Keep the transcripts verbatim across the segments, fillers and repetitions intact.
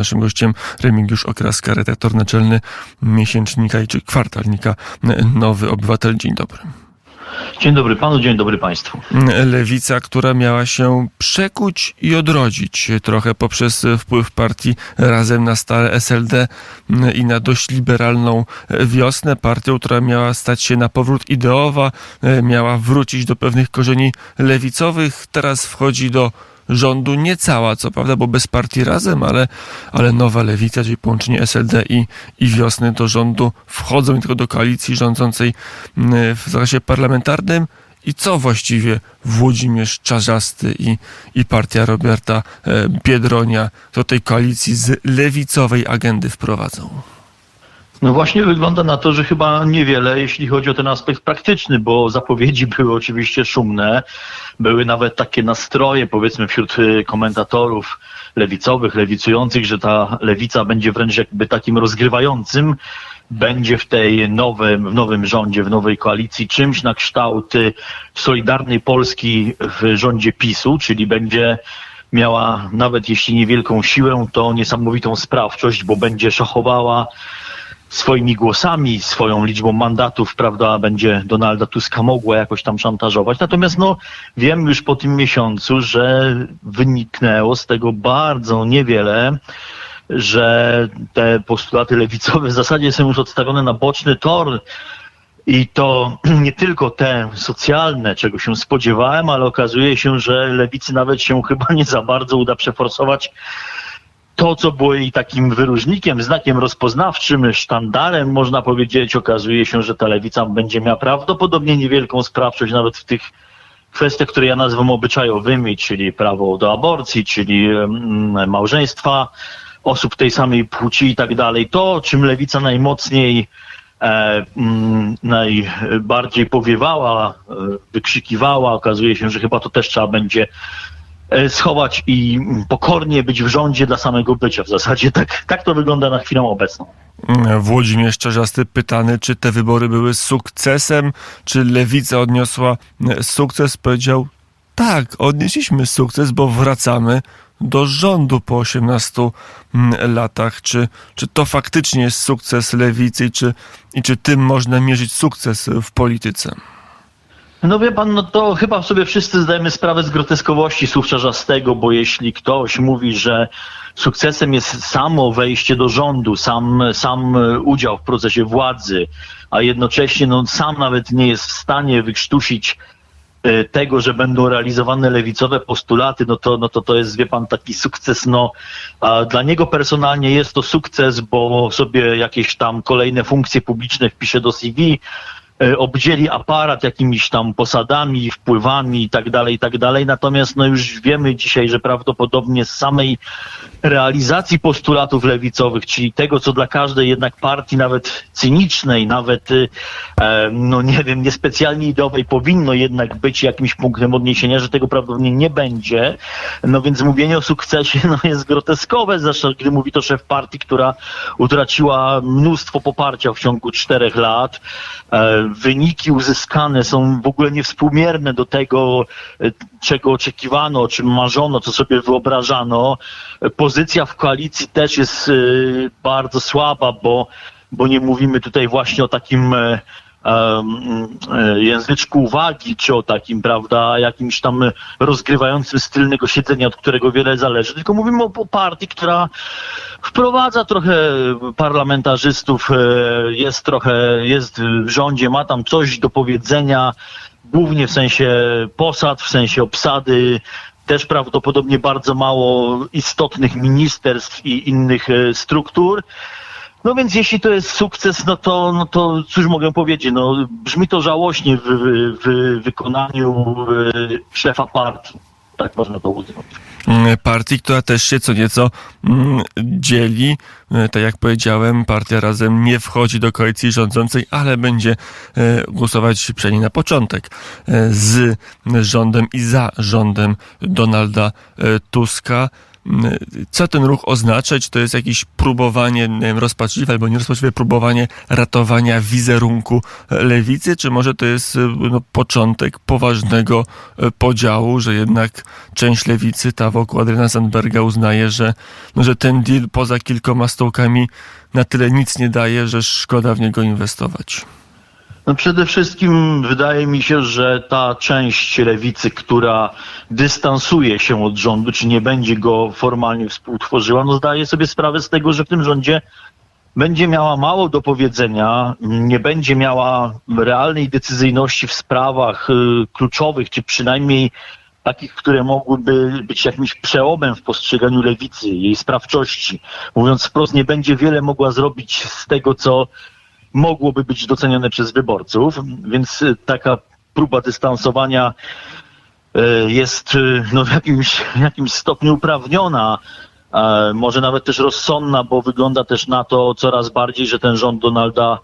Naszym gościem Remigiusz Okraska, redaktor naczelny miesięcznika czy kwartalnika Nowy Obywatel. Dzień dobry. Dzień dobry panu, dzień dobry państwu. Lewica, która miała się przekuć i odrodzić trochę poprzez wpływ partii Razem na stałe S L D i na dość liberalną Wiosnę. Partią, która miała stać się na powrót ideowa, miała wrócić do pewnych korzeni lewicowych. Teraz wchodzi do rządu nie cała, co prawda, bo bez partii Razem, ale, ale nowa Lewica, czyli połączenie S L D i, i Wiosny do rządu wchodzą, nie tylko do koalicji rządzącej w zakresie parlamentarnym. I co właściwie Włodzimierz Czarzasty i, i partia Roberta Biedronia do tej koalicji z lewicowej agendy wprowadzą? No właśnie wygląda na to, że chyba niewiele, jeśli chodzi o ten aspekt praktyczny, bo zapowiedzi były oczywiście szumne. Były nawet takie nastroje, powiedzmy, wśród komentatorów lewicowych, lewicujących, że ta lewica będzie wręcz jakby takim rozgrywającym, będzie w tej nowym, w nowym rządzie, w nowej koalicji czymś na kształt Solidarnej Polski w rządzie PiSu, czyli będzie miała nawet jeśli niewielką siłę, to niesamowitą sprawczość, bo będzie szachowała swoimi głosami, swoją liczbą mandatów, prawda, będzie Donalda Tuska mogła jakoś tam szantażować. Natomiast no, wiem już po tym miesiącu, że wyniknęło z tego bardzo niewiele, że te postulaty lewicowe w zasadzie są już odstawione na boczny tor. I to nie tylko te socjalne, czego się spodziewałem, ale okazuje się, że lewicy nawet się chyba nie za bardzo uda przeforsować to, co było jej takim wyróżnikiem, znakiem rozpoznawczym, sztandarem, można powiedzieć. Okazuje się, że ta lewica będzie miała prawdopodobnie niewielką sprawczość nawet w tych kwestiach, które ja nazywam obyczajowymi, czyli prawo do aborcji, czyli małżeństwa osób tej samej płci i tak dalej. To, czym lewica najmocniej, e, m, najbardziej powiewała, e, wykrzykiwała, okazuje się, że chyba to też trzeba będzie schować i pokornie być w rządzie dla samego bycia. W zasadzie tak, tak to wygląda na chwilę obecną. Włodzimierz Czarzasty pytany, czy te wybory były sukcesem, czy Lewica odniosła sukces, powiedział: tak, odnieśliśmy sukces, bo wracamy do rządu po osiemnastu latach. Czy, czy to faktycznie jest sukces Lewicy i czy, i czy tym można mierzyć sukces w polityce? No wie pan, no to chyba sobie wszyscy zdajemy sprawę z groteskowości słów Czarzastego, bo jeśli ktoś mówi, że sukcesem jest samo wejście do rządu, sam, sam udział w procesie władzy, a jednocześnie no, sam nawet nie jest w stanie wykrztusić tego, że będą realizowane lewicowe postulaty, no to, no to to jest, wie pan, taki sukces, no a dla niego personalnie jest to sukces, bo sobie jakieś tam kolejne funkcje publiczne wpisze do C V, obdzieli aparat jakimiś tam posadami, wpływami i tak dalej, i tak dalej. Natomiast no już wiemy dzisiaj, że prawdopodobnie z samej realizacji postulatów lewicowych, czyli tego, co dla każdej jednak partii, nawet cynicznej, nawet e, no nie wiem, niespecjalnie ideowej, powinno jednak być jakimś punktem odniesienia, że tego prawdopodobnie nie będzie. No więc mówienie o sukcesie no jest groteskowe, zresztą gdy mówi to szef partii, która utraciła mnóstwo poparcia w ciągu czterech lat. E, Wyniki uzyskane są w ogóle niewspółmierne do tego, czego oczekiwano, o czym marzono, co sobie wyobrażano. Pozycja w koalicji też jest bardzo słaba, bo, bo nie mówimy tutaj właśnie o takim języczku uwagi, czy o takim, prawda, jakimś tam rozgrywającym styl tylnego siedzenia, od którego wiele zależy, tylko mówimy o, o partii, która wprowadza trochę parlamentarzystów, jest trochę, jest w rządzie, ma tam coś do powiedzenia, głównie w sensie posad, w sensie obsady, też prawdopodobnie bardzo mało istotnych ministerstw i innych struktur. No więc jeśli to jest sukces, no to, no to cóż mogę powiedzieć, no brzmi to żałośnie w, w, w wykonaniu szefa partii. Tak można to uznać. Partii, która też się co nieco mm, dzieli. Tak jak powiedziałem, partia Razem nie wchodzi do koalicji rządzącej, ale będzie e, głosować przynajmniej na początek e, z rządem i za rządem Donalda e, Tuska. Co ten ruch oznacza? Czy to jest jakieś próbowanie, nie wiem, rozpaczliwe albo nierozpaczliwe próbowanie ratowania wizerunku lewicy, czy może to jest no, początek poważnego podziału, że jednak część lewicy, ta wokół Adriana Zandberga, uznaje, że, no, że ten deal poza kilkoma stołkami na tyle nic nie daje, że szkoda w niego inwestować? No przede wszystkim wydaje mi się, że ta część lewicy, która dystansuje się od rządu, czy nie będzie go formalnie współtworzyła, no zdaje sobie sprawę z tego, że w tym rządzie będzie miała mało do powiedzenia, nie będzie miała realnej decyzyjności w sprawach y, kluczowych, czy przynajmniej takich, które mogłyby być jakimś przełomem w postrzeganiu lewicy, jej sprawczości. Mówiąc wprost, nie będzie wiele mogła zrobić z tego, co mogłoby być docenione przez wyborców, więc taka próba dystansowania jest no, w jakimś, w jakimś stopniu uprawniona, może nawet też rozsądna, bo wygląda też na to coraz bardziej, że ten rząd Donalda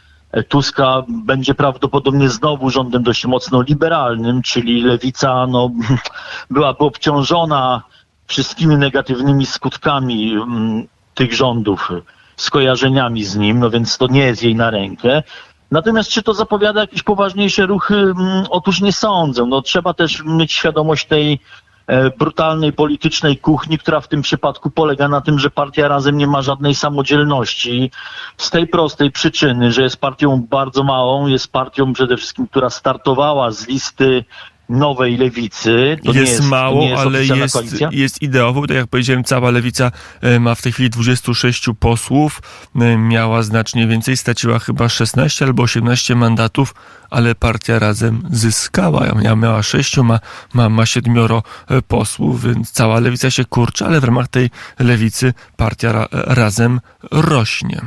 Tuska będzie prawdopodobnie znowu rządem dość mocno liberalnym, czyli lewica no, byłaby obciążona wszystkimi negatywnymi skutkami tych rządów, skojarzeniami z nim, no więc to nie jest jej na rękę. Natomiast czy to zapowiada jakieś poważniejsze ruchy? Otóż nie sądzę. No, trzeba też mieć świadomość tej e, brutalnej politycznej kuchni, która w tym przypadku polega na tym, że partia Razem nie ma żadnej samodzielności. Z tej prostej przyczyny, że jest partią bardzo małą, jest partią przede wszystkim, która startowała z listy Nowej Lewicy. To jest, nie jest mało, nie jest ale jest, jest ideowo. Tak jak powiedziałem, cała Lewica ma w tej chwili dwudziestu sześciu posłów. Miała znacznie więcej, straciła chyba szesnaście albo osiemnaście mandatów, ale partia Razem zyskała. Miała sześciu, ma, ma, ma siedmioro posłów, więc cała Lewica się kurczy, ale w ramach tej Lewicy partia ra, Razem rośnie.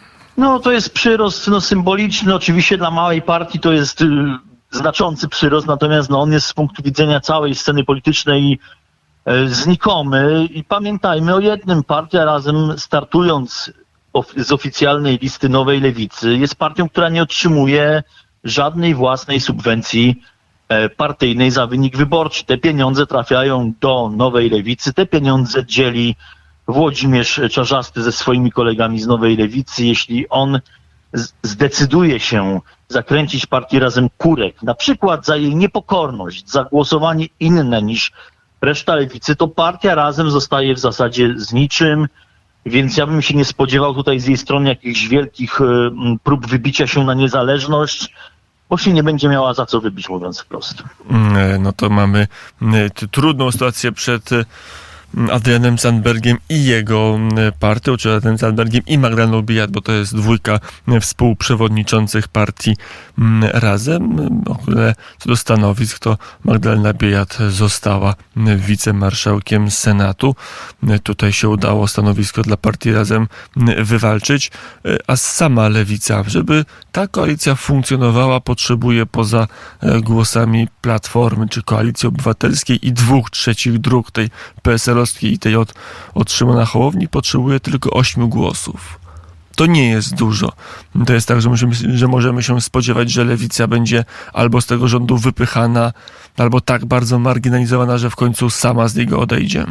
No to jest przyrost no, symboliczny. Oczywiście dla małej partii to jest y, znaczący przyrost, natomiast no, on jest z punktu widzenia całej sceny politycznej y, znikomy. I pamiętajmy o jednym. Partia Razem, startując of, z oficjalnej listy Nowej Lewicy, jest partią, która nie otrzymuje żadnej własnej subwencji y, partyjnej za wynik wyborczy. Te pieniądze trafiają do Nowej Lewicy, te pieniądze dzieli Włodzimierz Czarzasty ze swoimi kolegami z Nowej Lewicy. Jeśli on zdecyduje się zakręcić partii Razem kurek, na przykład za jej niepokorność, za głosowanie inne niż reszta lewicy, to partia Razem zostaje w zasadzie z niczym, więc ja bym się nie spodziewał tutaj z jej strony jakichś wielkich prób wybicia się na niezależność, bo się nie będzie miała za co wybić, mówiąc wprost. No to mamy trudną sytuację przed Adrianem Zandbergiem i jego partią, czy Adrianem Zandbergiem i Magdaleną Biejat, bo to jest dwójka współprzewodniczących partii Razem. O które co do stanowisk, to Magdalena Biejat została wicemarszałkiem Senatu. Tutaj się udało stanowisko dla partii Razem wywalczyć, a sama Lewica, żeby ta koalicja funkcjonowała, potrzebuje poza głosami Platformy czy Koalicji Obywatelskiej i dwóch trzecich dróg tej P S L i tej od, od Szymona Hołowni, potrzebuje tylko ośmiu głosów. To nie jest dużo. To jest tak, że, musimy, że możemy się spodziewać, że Lewica będzie albo z tego rządu wypychana, albo tak bardzo marginalizowana, że w końcu sama z niego odejdzie.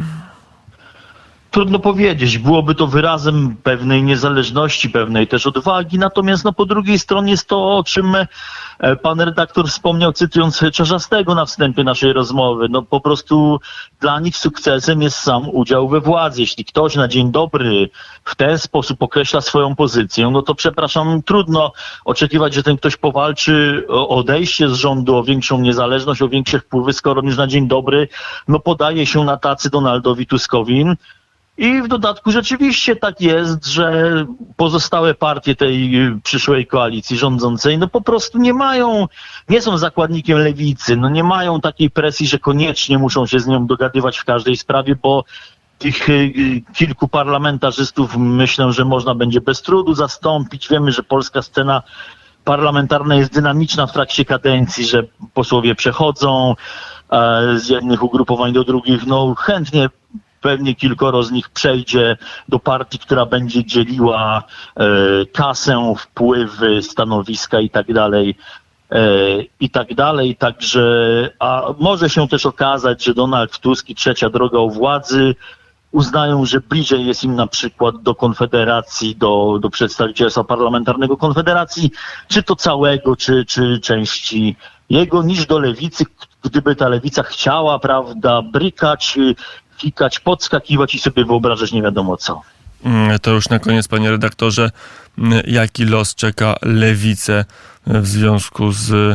Trudno powiedzieć. Byłoby to wyrazem pewnej niezależności, pewnej też odwagi. Natomiast no, po drugiej stronie jest to, o czym pan redaktor wspomniał, cytując Czarzastego na wstępie naszej rozmowy. No po prostu dla nich sukcesem jest sam udział we władzy. Jeśli ktoś na dzień dobry w ten sposób określa swoją pozycję, no to przepraszam, trudno oczekiwać, że ten ktoś powalczy o odejście z rządu, o większą niezależność, o większe wpływy, skoro już na dzień dobry no podaje się na tacy Donaldowi Tuskowi. I w dodatku rzeczywiście tak jest, że pozostałe partie tej przyszłej koalicji rządzącej no po prostu nie mają, nie są zakładnikiem lewicy, no nie mają takiej presji, że koniecznie muszą się z nią dogadywać w każdej sprawie, bo tych kilku parlamentarzystów myślę, że można będzie bez trudu zastąpić. Wiemy, że polska scena parlamentarna jest dynamiczna w trakcie kadencji, że posłowie przechodzą z jednych ugrupowań do drugich, no chętnie pewnie kilkoro z nich przejdzie do partii, która będzie dzieliła e, kasę, wpływy, stanowiska i tak dalej, e, i tak dalej. Także, a może się też okazać, że Donald Tusk i trzecia droga u władzy uznają, że bliżej jest im na przykład do Konfederacji, do, do przedstawicielstwa parlamentarnego Konfederacji, czy to całego, czy, czy części jego, niż do lewicy, gdyby ta lewica chciała, prawda, brykać, fikać, podskakiwać i sobie wyobrażać nie wiadomo co. To już na koniec, panie redaktorze, jaki los czeka lewicę w związku z,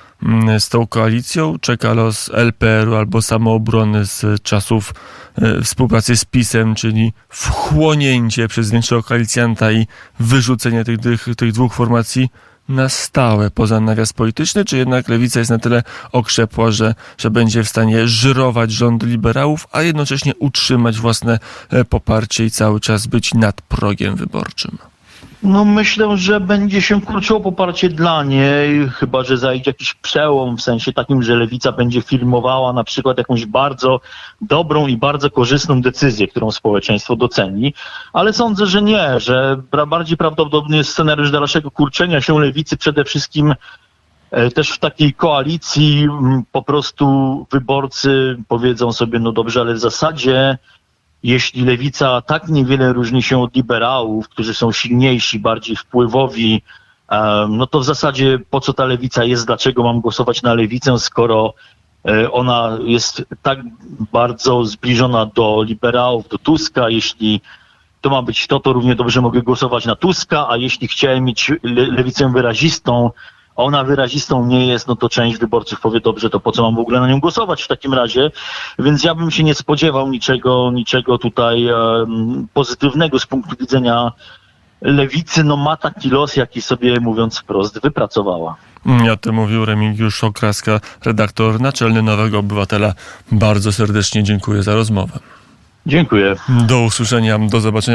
z tą koalicją? Czeka los L P R u albo Samoobrony z czasów współpracy z PiS-em, czyli wchłonięcie przez większego koalicjanta i wyrzucenie tych, tych, tych dwóch formacji na stałe poza nawias polityczny, czy jednak lewica jest na tyle okrzepła, że, że będzie w stanie żyrować rządy liberałów, a jednocześnie utrzymać własne poparcie i cały czas być nad progiem wyborczym? No myślę, że będzie się kurczyło poparcie dla niej, chyba że zajdzie jakiś przełom, w sensie takim, że lewica będzie filmowała na przykład jakąś bardzo dobrą i bardzo korzystną decyzję, którą społeczeństwo doceni, ale sądzę, że nie, że bardziej prawdopodobny jest scenariusz dalszego kurczenia się lewicy, przede wszystkim też w takiej koalicji po prostu wyborcy powiedzą sobie, no dobrze, ale w zasadzie jeśli lewica tak niewiele różni się od liberałów, którzy są silniejsi, bardziej wpływowi, no to w zasadzie po co ta lewica jest, dlaczego mam głosować na lewicę, skoro ona jest tak bardzo zbliżona do liberałów, do Tuska. Jeśli to ma być to, to równie dobrze mogę głosować na Tuska, a jeśli chciałem mieć le- lewicę wyrazistą, a ona wyrazistą nie jest, no to część wyborców powie, dobrze, to po co mam w ogóle na nią głosować w takim razie? Więc ja bym się nie spodziewał niczego, niczego tutaj um, pozytywnego z punktu widzenia lewicy. No ma taki los, jaki sobie, mówiąc wprost, wypracowała. Ja to mówił Remigiusz Okraska, redaktor naczelny Nowego Obywatela. Bardzo serdecznie dziękuję za rozmowę. Dziękuję. Do usłyszenia, do zobaczenia.